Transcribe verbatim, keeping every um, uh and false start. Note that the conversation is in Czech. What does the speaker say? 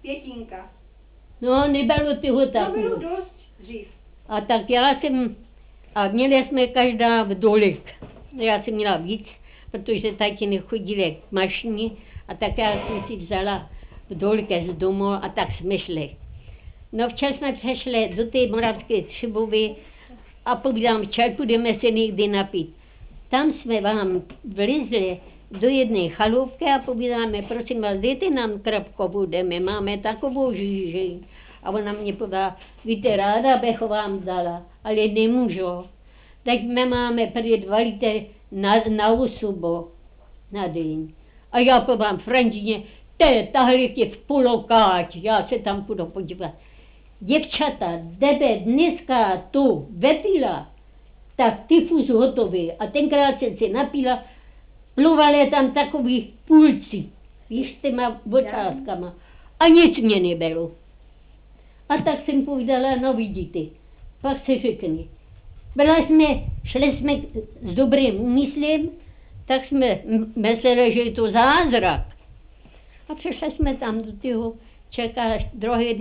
Květinka. No, nebylo toho tak. To bylo dost dřív. A tak já jsem, a měli jsme každá vdolik. Já jsem měla víc, protože taky nechodili k mašině, a tak já jsem si vzala vdolky z domu a tak jsme šli. No včas jsme přešli do té Moravské Třebovy a povídám, čaj půjdeme se někdy napít. Tam jsme vám vlizli do jedné chalupky a povídáme, prosím vás, dejte nám krapko vody, my máme takovou žíži. A ona mě povedala, víte, ráda bych vám dala, ale nemůžu. Tak my máme prý dva litry na, na osobu, na den. A já povám Frantině, te, tahle je v polokáť, já se tam půjdu podívat. Děvčata, kdyby dneska tu vypila, tak tyfus hotový. A tenkrát jsem se napila, plovali tam takový půlci, víš, s těma ocáskama. A nic mě nebylo. A tak jsem povídala, no vidíte, pak se řekne. Byla jsme, šli jsme s dobrým úmyslem, tak jsme mysleli, že je to zázrak. A přišli jsme tam do toho čeká druhý